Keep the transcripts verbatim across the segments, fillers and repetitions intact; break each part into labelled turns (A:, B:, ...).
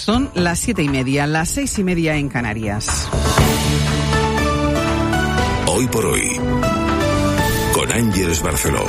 A: Son las siete y media, las seis y media en Canarias.
B: Hoy por hoy, con Ángeles Barceló.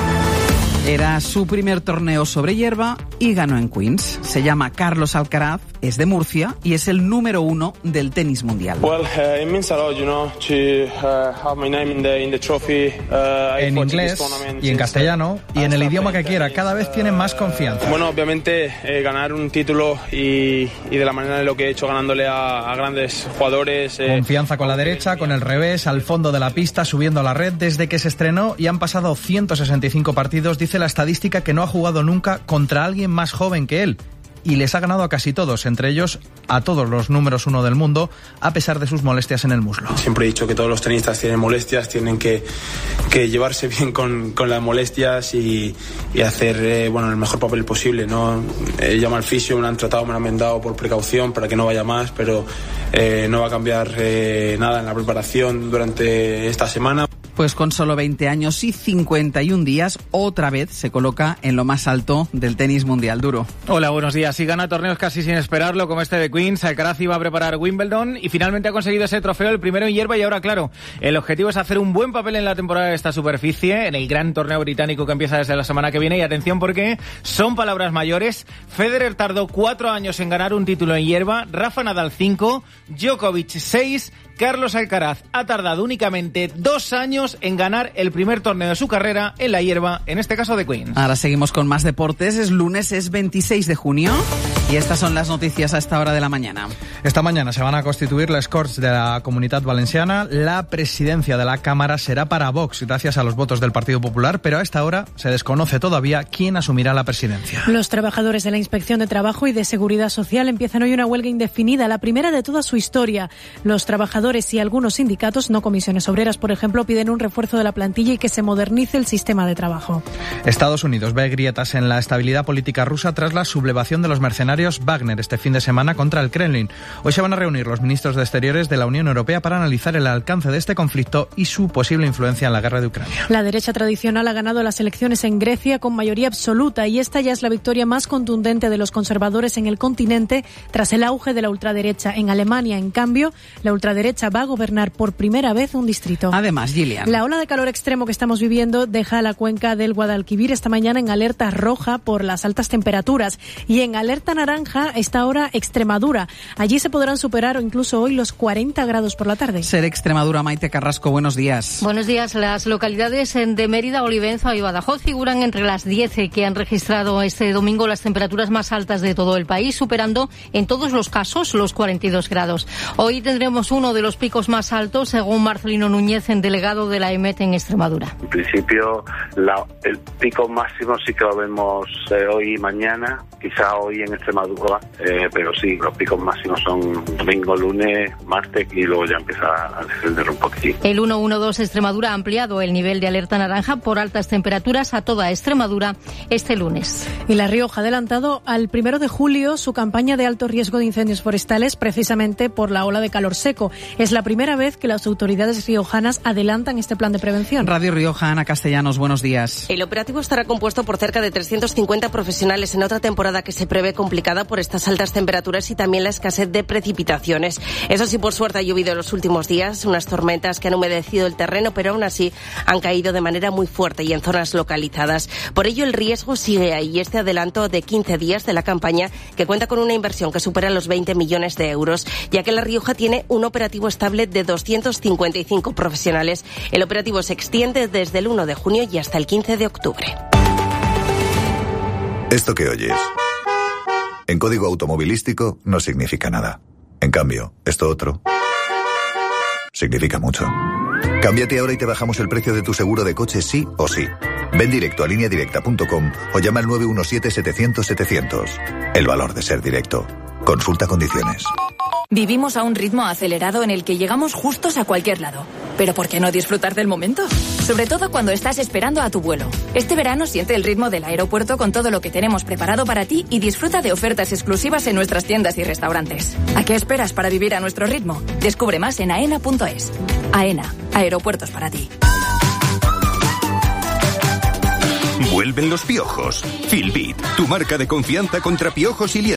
A: Era su primer torneo sobre hierba y ganó en Queens. Se llama Carlos Alcaraz, es de Murcia y es el número uno del tenis mundial.
C: Well, uh, it means a lot, you know, to uh, have my name in the in the trophy. Uh,
D: en inglés y en castellano y en el idioma que quiera. Cada vez tiene más confianza.
C: Bueno, obviamente eh, ganar un título y, y de la manera de lo que he hecho ganándole a, a grandes jugadores.
D: Eh. Confianza con la derecha, con el revés, al fondo de la pista, subiendo a la red desde que se estrenó y han pasado ciento sesenta y cinco partidos. Dice la estadística que no ha jugado nunca contra alguien más joven que él y les ha ganado a casi todos, entre ellos a todos los números uno del mundo, a pesar de sus molestias en el muslo.
C: Siempre he dicho que todos los tenistas tienen molestias, tienen que, que llevarse bien con, con las molestias y, y hacer eh, bueno, el mejor papel posible, ¿no? Eh, llamo al fisio, me lo han tratado, me lo han vendado por precaución para que no vaya más, pero eh, no va a cambiar eh, nada en la preparación durante esta semana.
A: Pues con solo veinte años y cincuenta y un días, otra vez se coloca en lo más alto del tenis mundial. Duro.
E: Hola, buenos días. Y gana torneos casi sin esperarlo, como este de Queens. Alcaraz iba a preparar Wimbledon y finalmente ha conseguido ese trofeo, el primero en hierba. Y ahora, claro, el objetivo es hacer un buen papel en la temporada de esta superficie, en el gran torneo británico que empieza desde la semana que viene. Y atención, porque son palabras mayores. Federer tardó cuatro años en ganar un título en hierba, Rafa Nadal cinco, Djokovic seis, Carlos Alcaraz ha tardado únicamente dos años en ganar el primer torneo de su carrera en la hierba, en este caso de Queens.
A: Ahora seguimos con más deportes. Es lunes, es veintiséis de junio y estas son las noticias a esta hora de la mañana.
D: Esta mañana se van a constituir las Corts de la Comunitat Valenciana. La presidencia de la Cámara será para Vox, gracias a los votos del Partido Popular, pero a esta hora se desconoce todavía quién asumirá la presidencia.
F: Los trabajadores de la Inspección de Trabajo y de Seguridad Social empiezan hoy una huelga indefinida, la primera de toda su historia. Los trabajadores y algunos sindicatos, no comisiones obreras, por ejemplo, piden un refuerzo de la plantilla y que se modernice el sistema de trabajo.
D: Estados Unidos ve grietas en la estabilidad política rusa tras la sublevación de los mercenarios Wagner este fin de semana contra el Kremlin. Hoy se van a reunir los ministros de Exteriores de la Unión Europea para analizar el alcance de este conflicto y su posible influencia en la guerra de Ucrania.
F: La derecha tradicional ha ganado las elecciones en Grecia con mayoría absoluta y esta ya es la victoria más contundente de los conservadores en el continente tras el auge de la ultraderecha. En Alemania, en cambio, la ultraderecha va a gobernar por primera vez un distrito.
A: Además, Gillian.
F: La ola de calor extremo que estamos viviendo deja a la cuenca del Guadalquivir esta mañana en alerta roja por las altas temperaturas y en alerta naranja está ahora Extremadura. Allí se podrán superar incluso hoy los cuarenta grados por la tarde.
A: Ser Extremadura, Maite Carrasco, buenos días.
G: Buenos días. Las localidades de Mérida, Olivenza y Badajoz figuran entre las diez que han registrado este domingo las temperaturas más altas de todo el país, superando en todos los casos los cuarenta y dos grados. Hoy tendremos uno de los picos más altos, según Marcelino Núñez, en delegado de la E M E T en Extremadura.
H: En principio, la, el pico máximo sí que lo vemos eh, hoy y mañana, quizá hoy en Extremadura, eh, pero sí, los picos máximos son domingo, lunes, martes y luego ya empieza a descender un poquitín.
G: El ciento doce Extremadura ha ampliado el nivel de alerta naranja por altas temperaturas a toda Extremadura este lunes.
F: Y La Rioja ha adelantado al primero de julio su campaña de alto riesgo de incendios forestales precisamente por la ola de calor seco. Es la primera vez que las autoridades riojanas adelantan este plan de prevención.
A: Radio Rioja, Ana Castellanos, buenos días.
I: El operativo estará compuesto por cerca de trescientos cincuenta profesionales en otra temporada que se prevé complicada por estas altas temperaturas y también la escasez de precipitaciones. Eso sí, por suerte ha llovido en los últimos días, unas tormentas que han humedecido el terreno, pero aún así han caído de manera muy fuerte y en zonas localizadas. Por ello, el riesgo sigue ahí. Este adelanto de quince días de la campaña, que cuenta con una inversión que supera los veinte millones de euros, ya que La Rioja tiene un operativo estable de doscientos cincuenta y cinco profesionales. El operativo se extiende desde el uno de junio y hasta el quince de octubre.
B: Esto que oyes, en código automovilístico no significa nada. En cambio, esto otro significa mucho. Cámbiate ahora y te bajamos el precio de tu seguro de coche sí o sí. Ven directo a línea directa punto com o llama al nueve uno siete, setecientos, setecientos. El valor de ser directo. Consulta condiciones.
J: Vivimos a un ritmo acelerado en el que llegamos justos a cualquier lado. ¿Pero por qué no disfrutar del momento? Sobre todo cuando estás esperando a tu vuelo. Este verano siente el ritmo del aeropuerto con todo lo que tenemos preparado para ti y disfruta de ofertas exclusivas en nuestras tiendas y restaurantes. ¿A qué esperas para vivir a nuestro ritmo? Descubre más en aena punto es. AENA, aeropuertos para ti.
K: Vuelven los piojos. Filbit, tu marca de confianza contra piojos y liendres.